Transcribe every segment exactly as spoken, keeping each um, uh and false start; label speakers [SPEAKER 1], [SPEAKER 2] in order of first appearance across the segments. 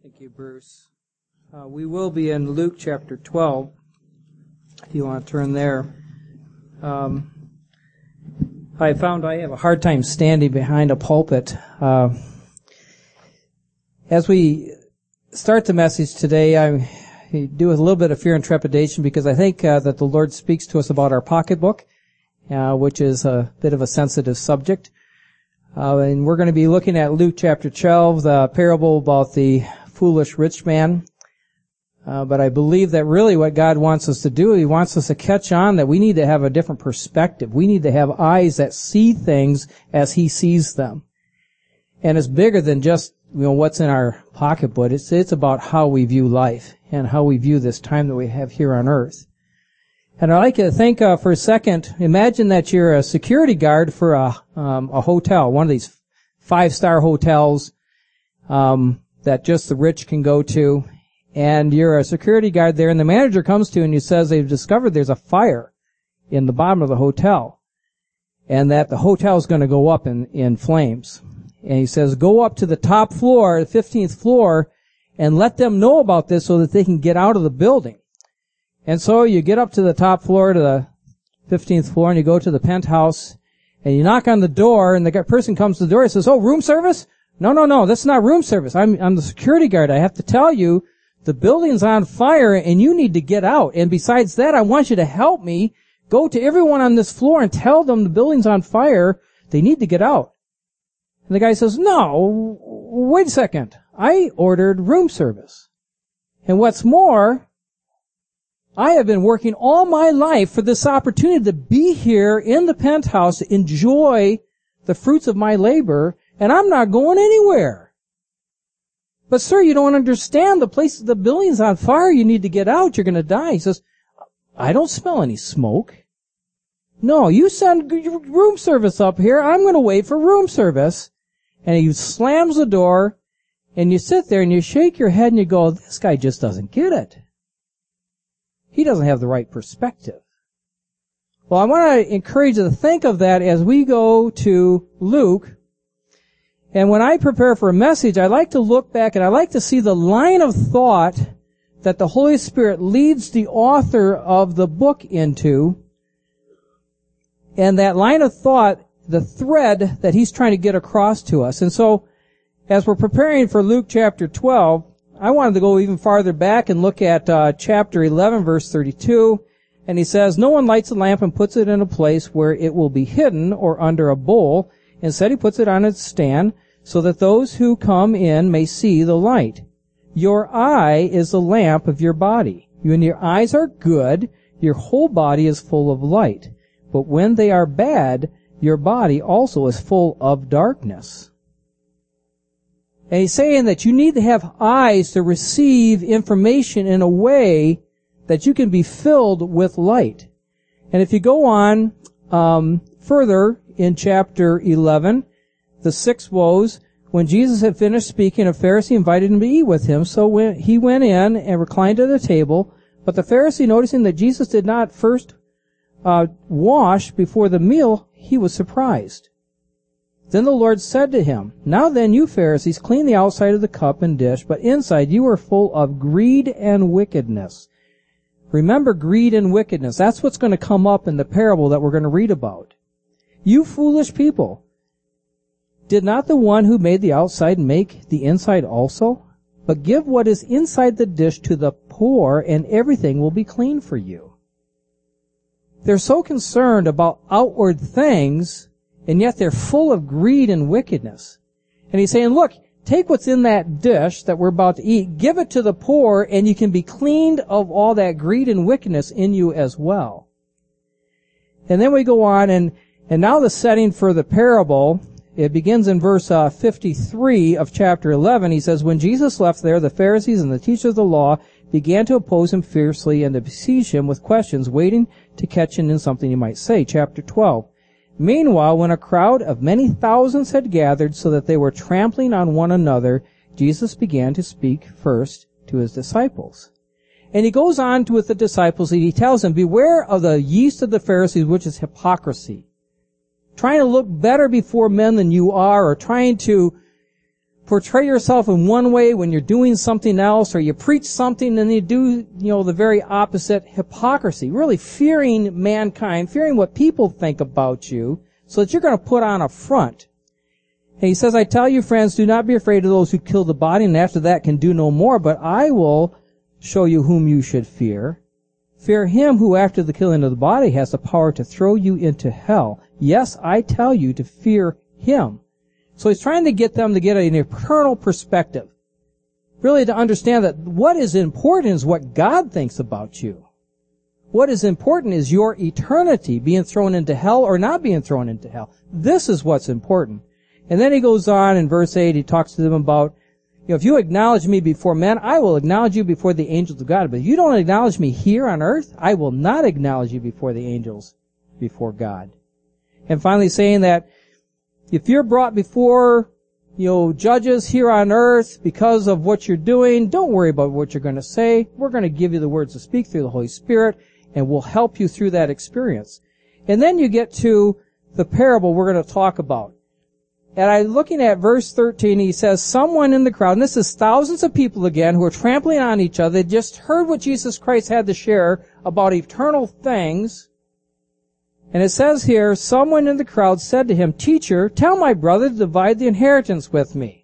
[SPEAKER 1] Thank you, Bruce. Uh, we will be in Luke chapter twelve, if you want to turn there. Um, I found I have a hard time standing behind a pulpit. Uh, as we start the message today, I do with a little bit of fear and trepidation because I think uh, that the Lord speaks to us about our pocketbook, uh, which is a bit of a sensitive subject. Uh, and we're going to be looking at Luke chapter twelve, the parable about the foolish rich man. Uh, but I believe that really what God wants us to do, He wants us to catch on that we need to have a different perspective. We need to have eyes that see things as He sees them. And it's bigger than just, you know, what's in our pocketbook. It's, it's about how we view life and how we view this time that we have here on earth. And I'd like you to think uh, for a second, imagine that you're a security guard for a, um, a hotel, one of these five-star hotels, um, that just the rich can go to. And you're a security guard there, and the manager comes to you and he says they've discovered there's a fire in the bottom of the hotel, and that the hotel is going to go up in, in flames. And he says, go up to the top floor, the fifteenth floor, and let them know about this so that they can get out of the building. And so you get up to the top floor, to the fifteenth floor, and you go to the penthouse, and you knock on the door, and the person comes to the door and says, oh, room service? No, no, no, that's not room service. I'm, I'm the security guard. I have to tell you, the building's on fire and you need to get out. And besides that, I want you to help me go to everyone on this floor and tell them the building's on fire. They need to get out. And the guy says, no, wait a second. I ordered room service. And what's more, I have been working all my life for this opportunity to be here in the penthouse to enjoy the fruits of my labor, and I'm not going anywhere. But sir, you don't understand. The place, the building's on fire. You need to get out. You're going to die. He says, I don't smell any smoke. No, you send room service up here. I'm going to wait for room service. And he slams the door, and you sit there and you shake your head and you go, this guy just doesn't get it. He doesn't have the right perspective. Well, I want to encourage you to think of that as we go to Luke. And when I prepare for a message, I like to look back and I like to see the line of thought that the Holy Spirit leads the author of the book into. And that line of thought, the thread that he's trying to get across to us. And so, as we're preparing for Luke chapter twelve, I wanted to go even farther back and look at uh, chapter eleven, verse thirty-two. And he says, no one lights a lamp and puts it in a place where it will be hidden or under a bowl. Instead, he puts it on its stand so that those who come in may see the light. Your eye is the lamp of your body. When your eyes are good, your whole body is full of light. But when they are bad, your body also is full of darkness. And he's saying that you need to have eyes to receive information in a way that you can be filled with light. And if you go on um, further in chapter eleven, the six woes, when Jesus had finished speaking, a Pharisee invited him to eat with him. So when he went in and reclined at the table. But the Pharisee, noticing that Jesus did not first uh, wash before the meal, he was surprised. Then the Lord said to him, now then, you Pharisees, clean the outside of the cup and dish, but inside you are full of greed and wickedness. Remember greed and wickedness. That's what's going to come up in the parable that we're going to read about. You foolish people, did not the one who made the outside make the inside also? But give what is inside the dish to the poor, and everything will be clean for you. They're so concerned about outward things, and yet they're full of greed and wickedness. And he's saying, look, take what's in that dish that we're about to eat, give it to the poor, and you can be cleaned of all that greed and wickedness in you as well. And then we go on, and, and now the setting for the parable, it begins in verse uh, fifty-three of chapter eleven. He says, when Jesus left there, the Pharisees and the teachers of the law began to oppose him fiercely and to besiege him with questions, waiting to catch him in something he might say. Chapter twelve. Meanwhile, when a crowd of many thousands had gathered so that they were trampling on one another, Jesus began to speak first to his disciples. And he goes on to with the disciples, and he tells them, beware of the yeast of the Pharisees, which is hypocrisy. Trying to look better before men than you are, or trying to portray yourself in one way when you're doing something else, or you preach something and you do, you know, the very opposite. Hypocrisy. Really fearing mankind, fearing what people think about you, so that you're going to put on a front. And he says, I tell you, friends, do not be afraid of those who kill the body, and after that can do no more, but I will show you whom you should fear. Fear him who after the killing of the body has the power to throw you into hell. Yes, I tell you to fear him. So he's trying to get them to get an eternal perspective. Really to understand that what is important is what God thinks about you. What is important is your eternity, being thrown into hell or not being thrown into hell. This is what's important. And then he goes on in verse eight, he talks to them about, you know, if you acknowledge me before men, I will acknowledge you before the angels of God. But if you don't acknowledge me here on earth, I will not acknowledge you before the angels, before God. And finally saying that if you're brought before, you know, judges here on earth because of what you're doing, don't worry about what you're going to say. We're going to give you the words to speak through the Holy Spirit, and we'll help you through that experience. And then you get to the parable we're going to talk about. And I'm looking at verse thirteen, he says, someone in the crowd, and this is thousands of people again who are trampling on each other. They just heard what Jesus Christ had to share about eternal things. And it says here, someone in the crowd said to him, Teacher, tell my brother to divide the inheritance with me.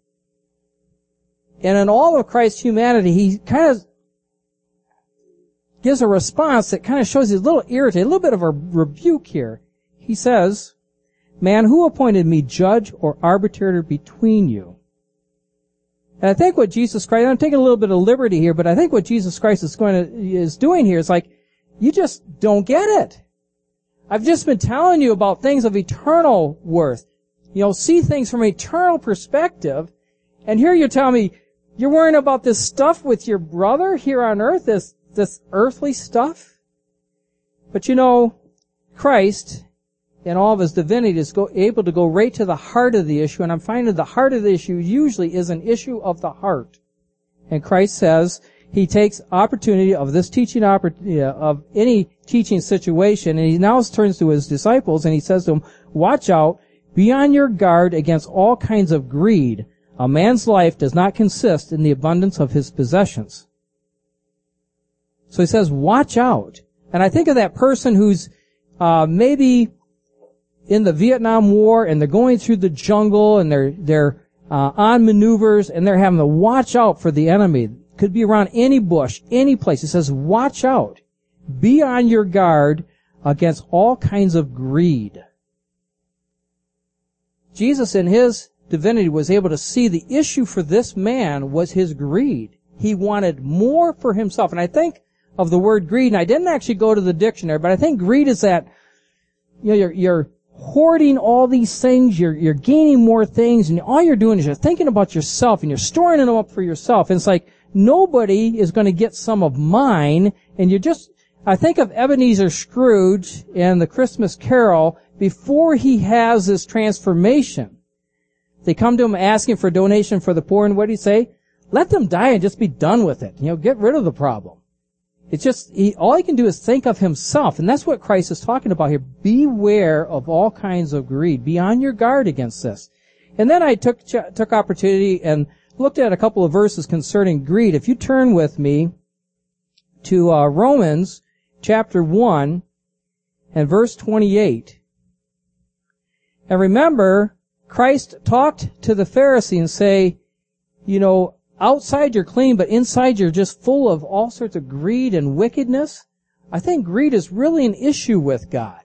[SPEAKER 1] And in all of Christ's humanity, he kind of gives a response that kind of shows he's a little irritated, a little bit of a rebuke here. He says, Man, who appointed me judge or arbitrator between you? And I think what Jesus Christ, I'm taking a little bit of liberty here, but I think what Jesus Christ is going to, is doing here is like, you just don't get it. I've just been telling you about things of eternal worth. You know, see things from an eternal perspective. And here you're telling me, you're worrying about this stuff with your brother here on earth, this, this earthly stuff? But you know, Christ, in all of his divinity, is go, able to go right to the heart of the issue, and I'm finding the heart of the issue usually is an issue of the heart. And Christ says he takes opportunity of this teaching opportunity, of any teaching situation, and he now turns to his disciples and he says to them, watch out, be on your guard against all kinds of greed. A man's life does not consist in the abundance of his possessions. So he says, watch out. And I think of that person who's uh maybe in the Vietnam War, and they're going through the jungle, and they're they're uh, on maneuvers, and they're having to watch out for the enemy. Could be around any bush, any place. It says, watch out. Be on your guard against all kinds of greed. Jesus, in his divinity, was able to see the issue for this man was his greed. He wanted more for himself. And I think of the word greed, and I didn't actually go to the dictionary, but I think greed is that, you know, you're, you're hoarding all these things, you're, you're gaining more things, and all you're doing is you're thinking about yourself, and you're storing them up for yourself. And it's like, nobody is going to get some of mine, and you're just, I think of Ebenezer Scrooge in the Christmas Carol before he has this transformation. They come to him asking for a donation for the poor, and what do you say? Let them die and just be done with it. You know, get rid of the problem. It's just, he, all he can do is think of himself, and that's what Christ is talking about here. Beware of all kinds of greed. Be on your guard against this. And then I took took opportunity and looked at a couple of verses concerning greed. If you turn with me to uh, Romans chapter one and verse twenty-eight. And remember, Christ talked to the Pharisee and say, you know, outside you're clean, but inside you're just full of all sorts of greed and wickedness. I think greed is really an issue with God.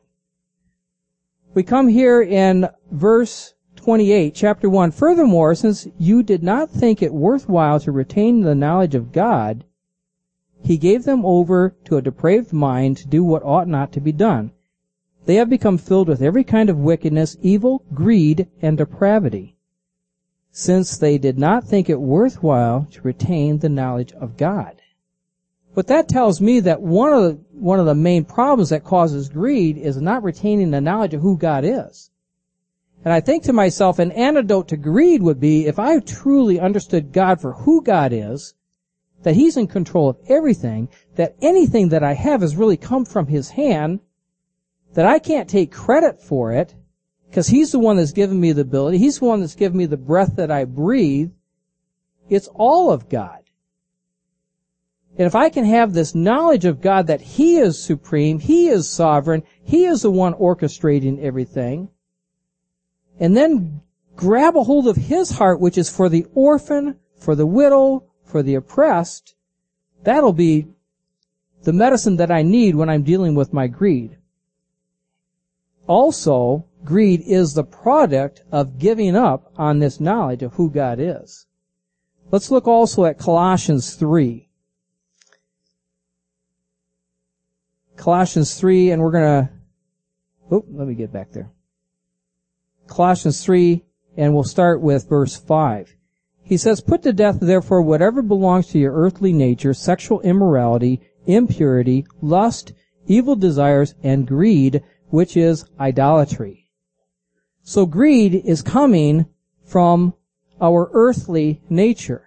[SPEAKER 1] We come here in verse twenty-eight, chapter one. Furthermore, since you did not think it worthwhile to retain the knowledge of God, he gave them over to a depraved mind to do what ought not to be done. They have become filled with every kind of wickedness, evil, greed, and depravity, since they did not think it worthwhile to retain the knowledge of God. But that tells me that one of the, one of the main problems that causes greed is not retaining the knowledge of who God is. And I think to myself, an antidote to greed would be if I truly understood God for who God is, that he's in control of everything, that anything that I have has really come from his hand, that I can't take credit for it, because He's the one that's given me the ability. He's the one that's given me the breath that I breathe. It's all of God. And if I can have this knowledge of God that He is supreme, He is sovereign, He is the one orchestrating everything, and then grab a hold of His heart, which is for the orphan, for the widow, for the oppressed, that'll be the medicine that I need when I'm dealing with my greed. Also, greed is the product of giving up on this knowledge of who God is. Let's look also at Colossians three. Colossians three, and we're going to, oh, let me get back there. Colossians three, and we'll start with verse five. He says, "Put to death, therefore, whatever belongs to your earthly nature, sexual immorality, impurity, lust, evil desires, and greed, which is idolatry." So greed is coming from our earthly nature.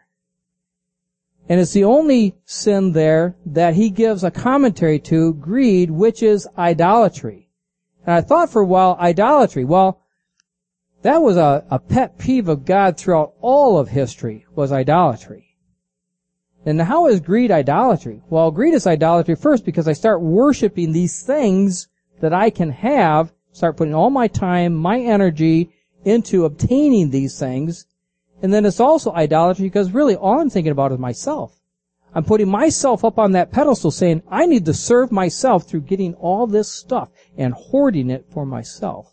[SPEAKER 1] And it's the only sin there that he gives a commentary to, greed, which is idolatry. And I thought for a while, idolatry, well, that was a, a pet peeve of God throughout all of history, was idolatry. And how is greed idolatry? Well, greed is idolatry first because I start worshiping these things that I can have, start putting all my time, my energy into obtaining these things. And then it's also idolatry because really all I'm thinking about is myself. I'm putting myself up on that pedestal saying, I need to serve myself through getting all this stuff and hoarding it for myself.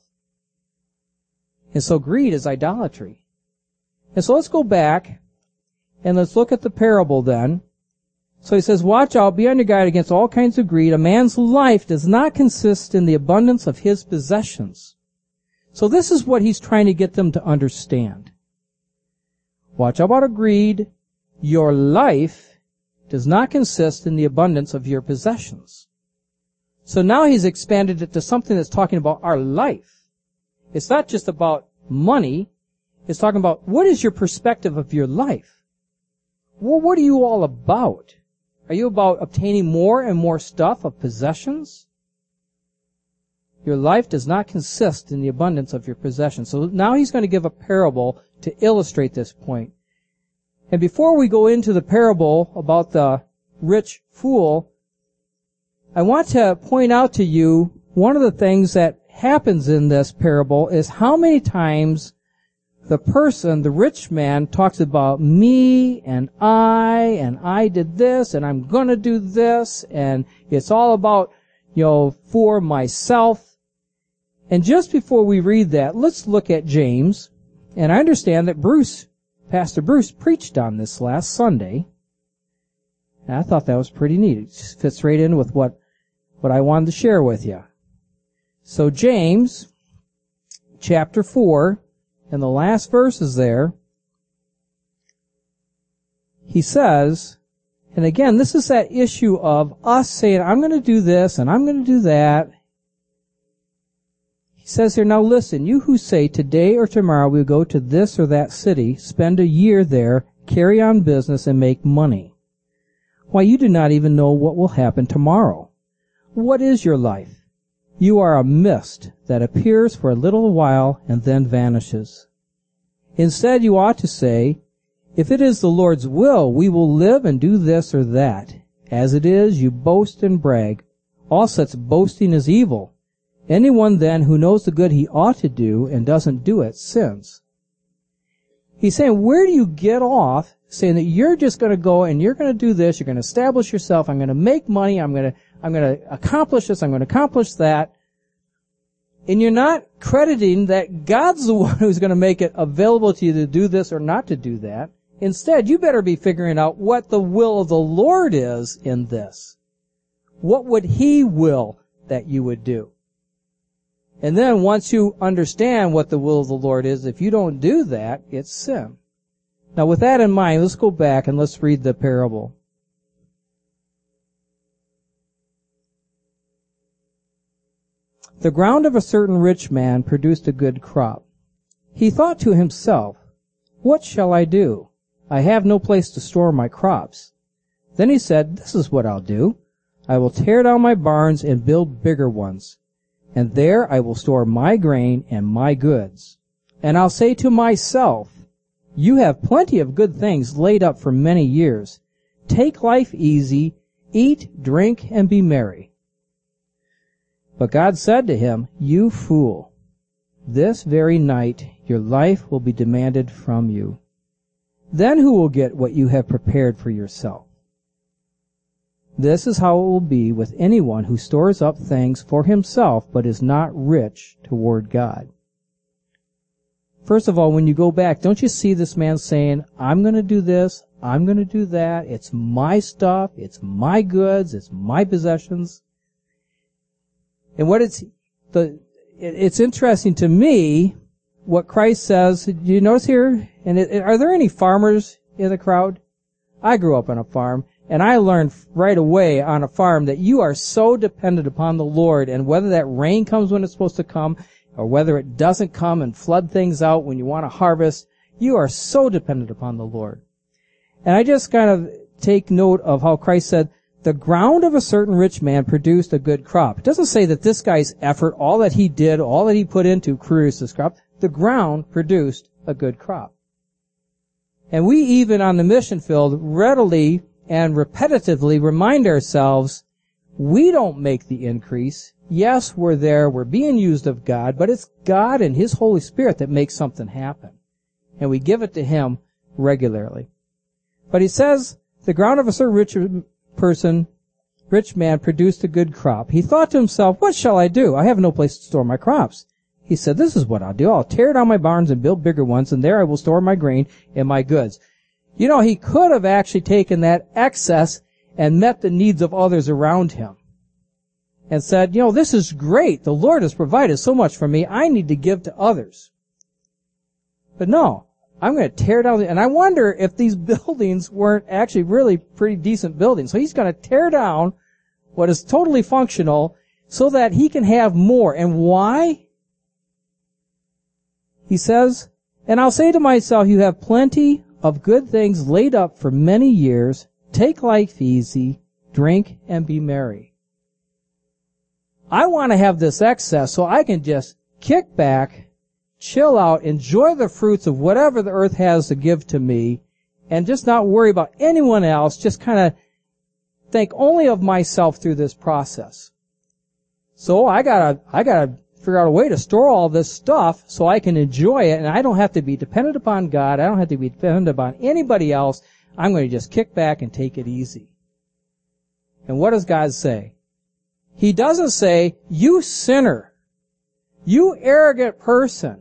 [SPEAKER 1] And so greed is idolatry. And so let's go back and let's look at the parable then. So he says, "Watch out, be on your guard against all kinds of greed. A man's life does not consist in the abundance of his possessions." So this is what he's trying to get them to understand. Watch out about greed. Your life does not consist in the abundance of your possessions. So now he's expanded it to something that's talking about our life. It's not just about money. It's talking about what is your perspective of your life? Well, what are you all about? Are you about obtaining more and more stuff of possessions? Your life does not consist in the abundance of your possessions. So now he's going to give a parable to illustrate this point. And before we go into the parable about the rich fool, I want to point out to you one of the things that happens in this parable is how many times the person, the rich man, talks about me and I and I did this and I'm going to do this and it's all about, you know, for myself. And just before we read that, let's look at James. And I understand that Bruce, Pastor Bruce, preached on this last Sunday. And I thought that was pretty neat. It just fits right in with what, what I wanted to share with you. So James, chapter four, and the last verse is there. He says, and again, this is that issue of us saying, I'm going to do this and I'm going to do that. He says here, "Now listen, you who say today or tomorrow we'll go to this or that city, spend a year there, carry on business and make money. Why, you do not even know what will happen tomorrow. What is your life? You are a mist that appears for a little while and then vanishes. Instead, you ought to say, if it is the Lord's will, we will live and do this or that. As it is, you boast and brag. All such boasting is evil. Anyone then who knows the good he ought to do and doesn't do it sins." He's saying, where do you get off saying that you're just going to go and you're going to do this, you're going to establish yourself, I'm going to make money, I'm going to I'm going to accomplish this, I'm going to accomplish that. And you're not crediting that God's the one who's going to make it available to you to do this or not to do that. Instead, you better be figuring out what the will of the Lord is in this. What would He will that you would do? And then once you understand what the will of the Lord is, if you don't do that, it's sin. Now with that in mind, let's go back and let's read the parable. "The ground of a certain rich man produced a good crop. He thought to himself, what shall I do? I have no place to store my crops. Then he said, this is what I'll do. I will tear down my barns and build bigger ones. and there I will store my grain and my goods. And I'll say to myself, you have plenty of good things laid up for many years. Take life easy, eat, drink, and be merry. But God said to him, you fool, this very night your life will be demanded from you. Then who will get what you have prepared for yourself? This is how it will be with anyone who stores up things for himself but is not rich toward God. First of all, when you go back, don't you see this man saying, I'm going to do this, I'm going to do that, it's my stuff, it's my goods, it's my possessions. And what it's, the, it's interesting to me what Christ says. Do you notice here? And it, are there any farmers in the crowd? I grew up on a farm, and I learned right away on a farm that you are so dependent upon the Lord, and whether that rain comes when it's supposed to come, or whether it doesn't come and flood things out when you want to harvest, you are so dependent upon the Lord. And I just kind of take note of how Christ said, the ground of a certain rich man produced a good crop. It doesn't say that this guy's effort, all that he did, all that he put into produce this crop. The ground produced a good crop. And we even on the mission field readily and repetitively remind ourselves, we don't make the increase. Yes, we're there, we're being used of God, but it's God and His Holy Spirit that makes something happen. And we give it to Him regularly. But he says, the ground of a certain rich person, rich man, produced a good crop. He thought to himself, what shall I do? I have no place to store my crops. He said, this is what I'll do. I'll tear down my barns and build bigger ones, and there I will store my grain and my goods. You know, he could have actually taken that excess and met the needs of others around him and said, you know, this is great. The Lord has provided so much for me. I need to give to others. But no, I'm going to tear down, the, and I wonder if these buildings weren't actually really pretty decent buildings. So he's going to tear down what is totally functional so that he can have more. And why? He says, and I'll say to myself, you have plenty of good things laid up for many years. Take life easy, drink, and be merry. I want to have this excess so I can just kick back, chill out, enjoy the fruits of whatever the earth has to give to me, and just not worry about anyone else, just kind of think only of myself through this process. So I gotta, I gotta figure out a way to store all this stuff so I can enjoy it, and I don't have to be dependent upon God, I don't have to be dependent upon anybody else. I'm going to just kick back and take it easy. And what does God say? He doesn't say, you sinner, you arrogant person,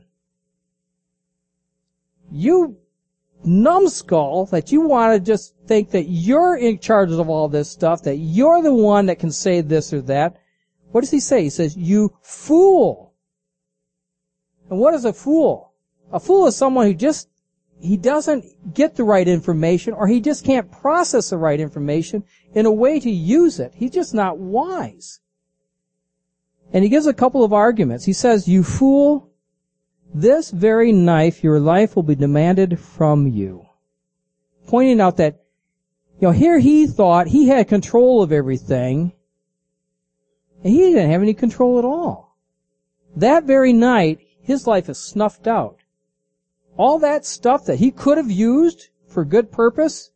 [SPEAKER 1] you numbskull that you want to just think that you're in charge of all this stuff, that you're the one that can say this or that. What does he say? He says, you fool. And what is a fool? A fool is someone who just, he doesn't get the right information, or he just can't process the right information in a way to use it. He's just not wise. And he gives a couple of arguments. He says, you fool, this very night your life will be demanded from you. Pointing out that, you know, here he thought he had control of everything, and he didn't have any control at all. That very night, his life is snuffed out. All that stuff that he could have used for good purpose,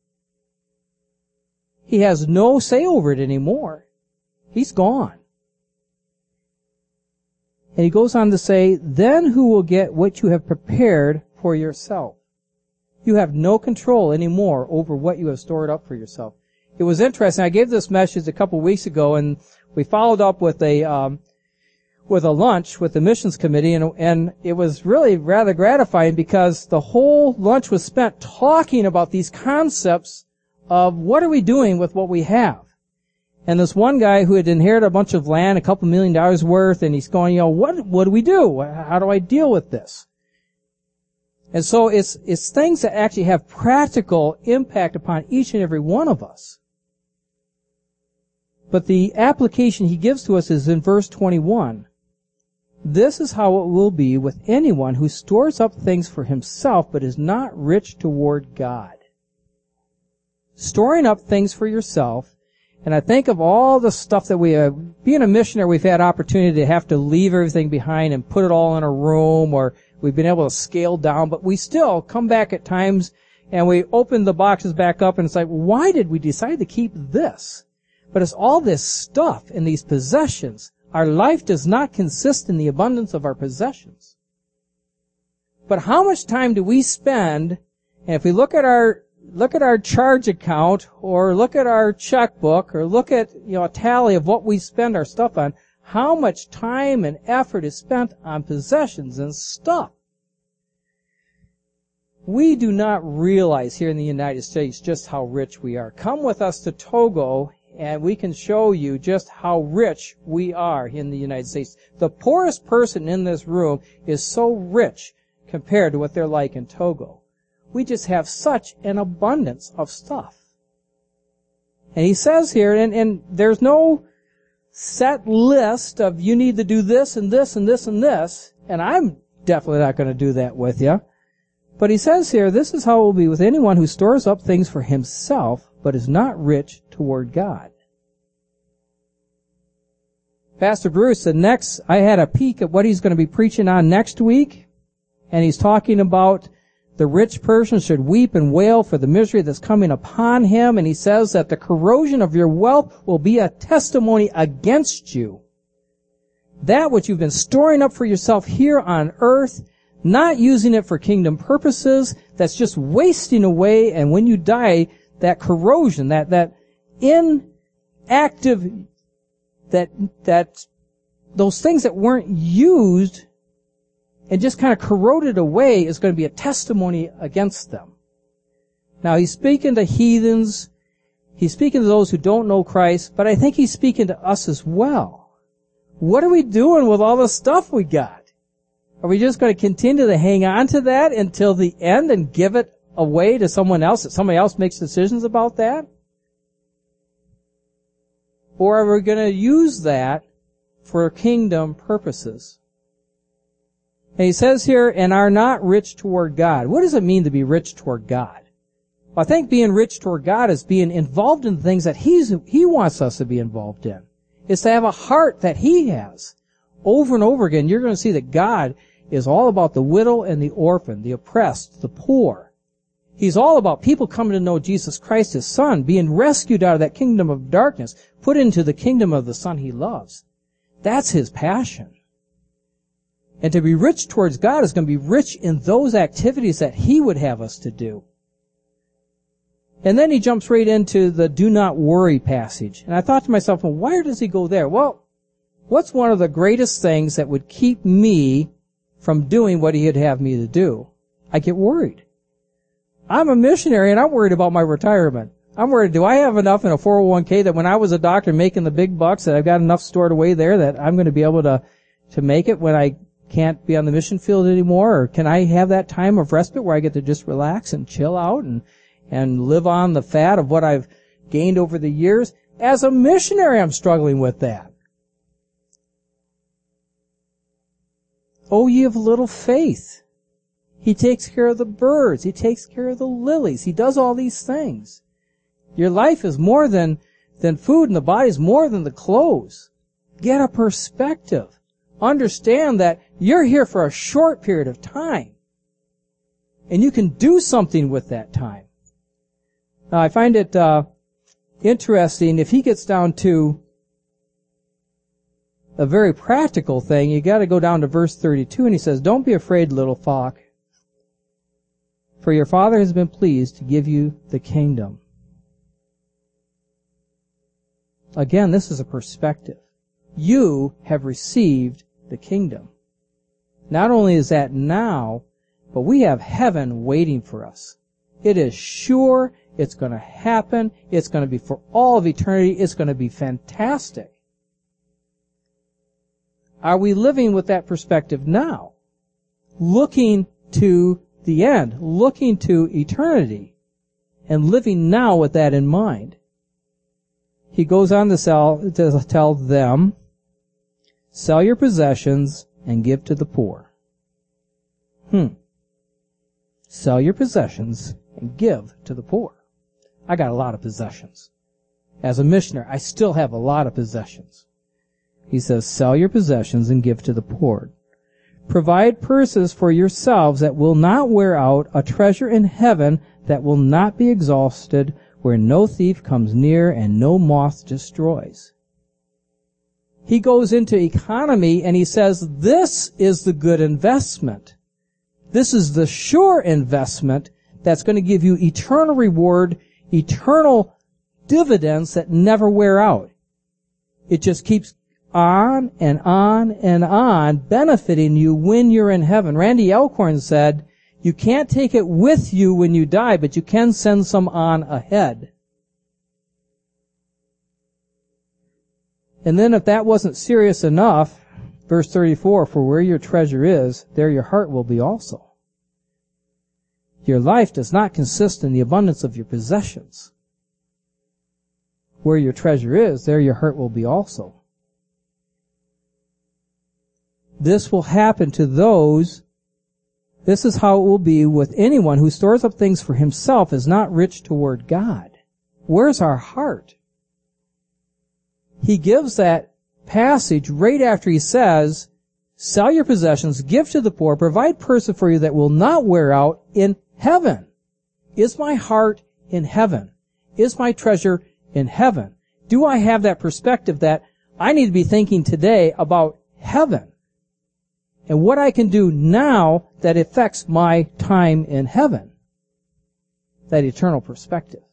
[SPEAKER 1] he has no say over it anymore. He's gone. And he goes on to say, then who will get what you have prepared for yourself? You have no control anymore over what you have stored up for yourself. It was interesting. I gave this message a couple of weeks ago, and we followed up with a um, with a lunch with the missions committee, and, and it was really rather gratifying because the whole lunch was spent talking about these concepts of what are we doing with what we have. And this one guy who had inherited a bunch of land, a couple million dollars worth, and he's going, you know, what, what do we do? How do I deal with this? And so it's, it's things that actually have practical impact upon each and every one of us. But the application he gives to us is in verse twenty-one. This is how it will be with anyone who stores up things for himself but is not rich toward God. Storing up things for yourself And I think of all the stuff that we, uh, being a missionary, we've had opportunity to have to leave everything behind and put it all in a room, or we've been able to scale down, but we still come back at times and we open the boxes back up and it's like, why did we decide to keep this? But it's all this stuff and these possessions. Our life does not consist in the abundance of our possessions. But how much time do we spend, and if we look at our Look at our charge account, or look at our checkbook, or look at, you know, a tally of what we spend our stuff on, how much time and effort is spent on possessions and stuff. We do not realize here in the United States just how rich we are. Come with us to Togo, and we can show you just how rich we are in the United States. The poorest person in this room is so rich compared to what they're like in Togo. We just have such an abundance of stuff. And he says here, and, and there's no set list of you need to do this and this and this and this, and I'm definitely not going to do that with you. But he says here, this is how it will be with anyone who stores up things for himself, but is not rich toward God. Pastor Bruce said next, I had a peek at what he's going to be preaching on next week, and he's talking about the rich person should weep and wail for the misery that's coming upon him. And he says that the corrosion of your wealth will be a testimony against you. That which you've been storing up for yourself here on earth, not using it for kingdom purposes, that's just wasting away. And when you die, that corrosion, that, that inactive, that, that, those things that weren't used and just kind of corroded away is going to be a testimony against them. Now, he's speaking to heathens. He's speaking to those who don't know Christ, but I think he's speaking to us as well. What are we doing with all the stuff we got? Are we just going to continue to hang on to that until the end and give it away to someone else, that somebody else makes decisions about that? Or are we going to use that for kingdom purposes? And he says here, and are not rich toward God. What does it mean to be rich toward God? Well, I think being rich toward God is being involved in things that He's, He wants us to be involved in. It's to have a heart that He has. Over and over again, you're going to see that God is all about the widow and the orphan, the oppressed, the poor. He's all about people coming to know Jesus Christ, His Son, being rescued out of that kingdom of darkness, put into the kingdom of the Son He loves. That's His passion. And to be rich towards God is going to be rich in those activities that He would have us to do. And then he jumps right into the do not worry passage. And I thought to myself, well, why does he go there? Well, what's one of the greatest things that would keep me from doing what He'd have me to do? I get worried. I'm a missionary and I'm worried about my retirement. I'm worried, do I have enough in a four oh one k that when I was a doctor making the big bucks that I've got enough stored away there that I'm going to be able to, to make it when I can't be on the mission field anymore? Or can I have that time of respite where I get to just relax and chill out and, and live on the fat of what I've gained over the years? As a missionary, I'm struggling with that. Oh, ye of little faith. He takes care of the birds. He takes care of the lilies. He does all these things. Your life is more than, than food, and the body is more than the clothes. Get a perspective. Understand that you're here for a short period of time. And you can do something with that time. Now, I find it uh, interesting, if he gets down to a very practical thing, you got to go down to verse thirty-two, and he says, don't be afraid, little flock, for your Father has been pleased to give you the kingdom. Again, this is a perspective. You have received the kingdom. Not only is that now, but we have heaven waiting for us. It is sure. It's going to happen. It's going to be for all of eternity. It's going to be fantastic. Are we living with that perspective now? Looking to the end, looking to eternity, and living now with that in mind. He goes on to, sell, to tell them, sell your possessions and give to the poor. Hmm. Sell your possessions and give to the poor. I got a lot of possessions. as a missionary, I still have a lot of possessions. He says, sell your possessions and give to the poor. Provide purses for yourselves that will not wear out, a treasure in heaven that will not be exhausted, where no thief comes near and no moth destroys. He goes into economy and he says, this is the good investment. This is the sure investment that's going to give you eternal reward, eternal dividends that never wear out. It just keeps on and on and on benefiting you when you're in heaven. Randy Alcorn said, you can't take it with you when you die, but you can send some on ahead. And then if that wasn't serious enough, verse thirty-four, for where your treasure is, there your heart will be also. Your life does not consist in the abundance of your possessions. Where your treasure is, there your heart will be also. This will happen to those, this is how it will be with anyone who stores up things for himself, is not rich toward God. Where's our heart? He gives that passage right after he says, sell your possessions, give to the poor, provide purses for you that will not wear out in heaven. Is my heart in heaven? Is my treasure in heaven? Do I have that perspective that I need to be thinking today about heaven and what I can do now that affects my time in heaven? That eternal perspective.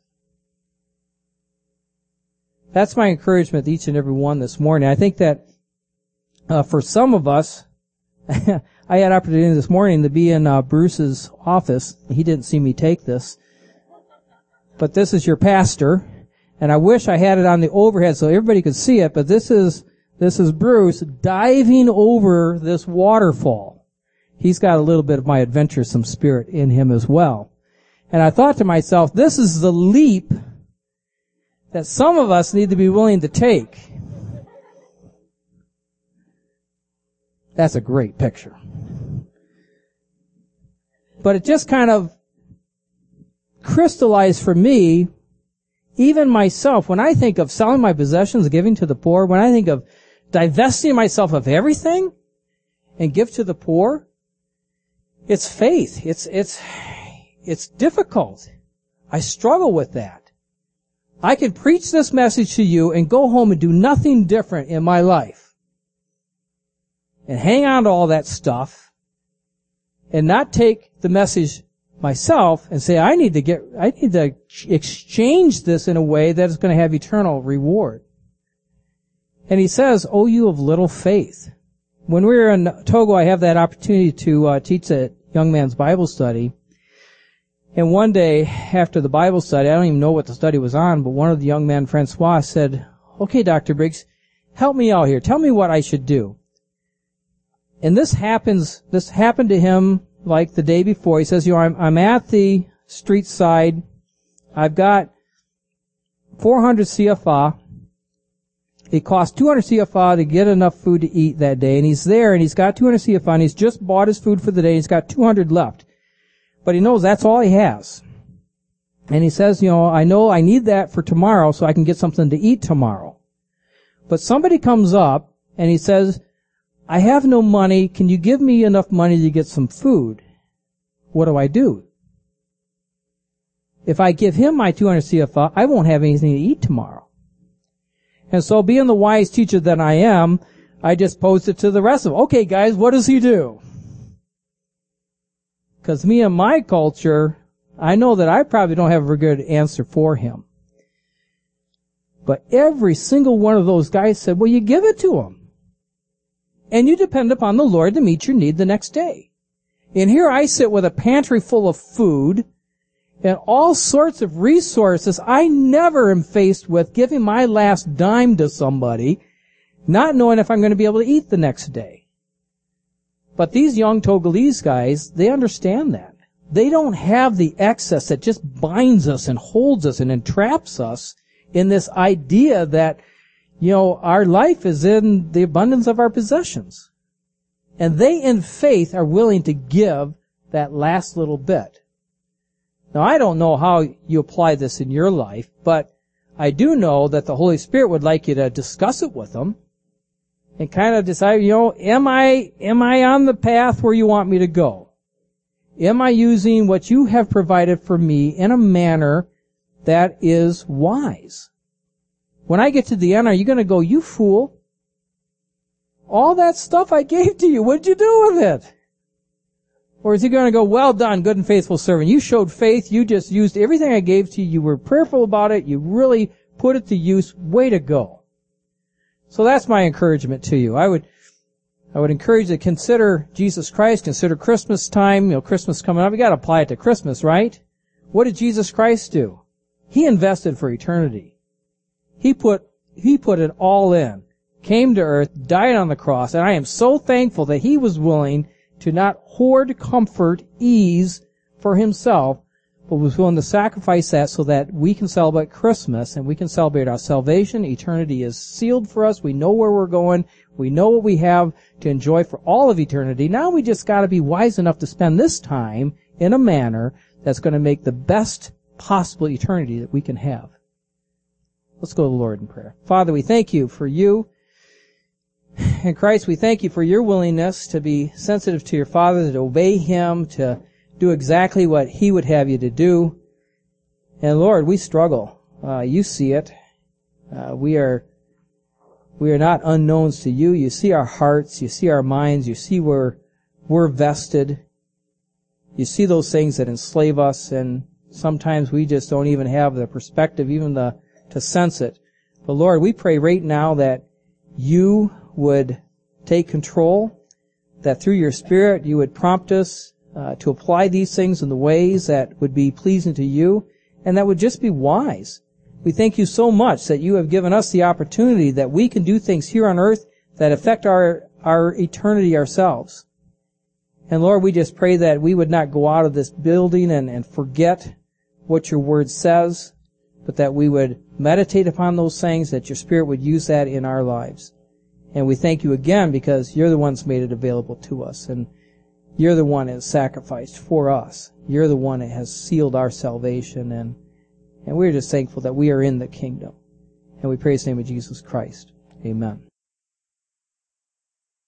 [SPEAKER 1] That's my encouragement to each and every one this morning. I think that uh, for some of us, I had opportunity this morning to be in uh, Bruce's office. He didn't see me take this. But this is your pastor. And I wish I had it on the overhead so everybody could see it, but this is, this is Bruce diving over this waterfall. He's got a little bit of my adventuresome spirit in him as well. And I thought to myself, this is the leap that some of us need to be willing to take. That's a great picture. But it just kind of crystallized for me, even myself, when I think of selling my possessions, giving to the poor, when I think of divesting myself of everything and give to the poor, it's faith. It's, it's, it's difficult. I struggle with that. I could preach this message to you and go home and do nothing different in my life and hang on to all that stuff and not take the message myself and say, I need to get, I need to exchange this in a way that is going to have eternal reward. And he says, oh, you of little faith. When we were in Togo, I have that opportunity to uh, teach a young man's Bible study. And one day, after the Bible study, I don't even know what the study was on, but one of the young men, Francois, said, okay, Doctor Briggs, help me out here. Tell me what I should do. And this happens, this happened to him like the day before. He says, you know, I'm, I'm at the street side. I've got four hundred C F A. It costs two hundred C F A to get enough food to eat that day. And he's there and he's got two hundred C F A and he's just bought his food for the day. He's got two hundred left. But he knows that's all he has. And he says, you know, I know I need that for tomorrow so I can get something to eat tomorrow. But somebody comes up and he says, I have no money. Can you give me enough money to get some food? What do I do? If I give him my two hundred C F A, I won't have anything to eat tomorrow. And so being the wise teacher that I am, I just posed it to the rest of them. Okay, guys, what does he do? Because me and my culture, I know that I probably don't have a very good answer for him. But every single one of those guys said, well, you give it to him. And you depend upon the Lord to meet your need the next day. And here I sit with a pantry full of food and all sorts of resources. I never am faced with giving my last dime to somebody, not knowing if I'm going to be able to eat the next day. But these young Togolese guys, they understand that. They don't have the excess that just binds us and holds us and entraps us in this idea that, you know, our life is in the abundance of our possessions. And they, in faith, are willing to give that last little bit. Now, I don't know how you apply this in your life, but I do know that the Holy Spirit would like you to discuss it with them and kind of decide, you know, am I, am I on the path where you want me to go? Am I using what you have provided for me in a manner that is wise? When I get to the end, are you going to go, you fool? All that stuff I gave to you, what'd you do with it? Or is he going to go, well done, good and faithful servant. You showed faith. You just used everything I gave to you. You were prayerful about it. You really put it to use. Way to go. So that's my encouragement to you. I would, I would encourage you to consider Jesus Christ, consider Christmas time. You know, Christmas coming up. You got to apply it to Christmas, right? What did Jesus Christ do? He invested for eternity. He put, he put it all in. Came to earth, died on the cross, and I am so thankful that he was willing to not hoard comfort, ease for himself, but was willing to sacrifice that so that we can celebrate Christmas and we can celebrate our salvation. Eternity is sealed for us. We know where we're going. We know what we have to enjoy for all of eternity. Now we just got to be wise enough to spend this time in a manner that's going to make the best possible eternity that we can have. Let's go to the Lord in prayer. Father, we thank you for you. And Christ, we thank you for your willingness to be sensitive to your Father, to obey him, to do exactly what he would have you to do. And Lord, we struggle. Uh, you see it. Uh, we are, we are not unknowns to you. You see our hearts. You see our minds. You see where we're vested. You see those things that enslave us, and sometimes we just don't even have the perspective, even the, to sense it. But Lord, we pray right now that you would take control, that through your Spirit you would prompt us uh, to apply these things in the ways that would be pleasing to you, and that would just be wise. We thank you so much that you have given us the opportunity that we can do things here on earth that affect our, our eternity ourselves. And Lord, we just pray that we would not go out of this building and, and forget what your word says, but that we would meditate upon those things, that your Spirit would use that in our lives. And we thank you again because you're the one that's made it available to us, and you're the one that has sacrificed for us. You're the one that has sealed our salvation, and, and we're just thankful that we are in the kingdom. And we praise the name of Jesus Christ. Amen.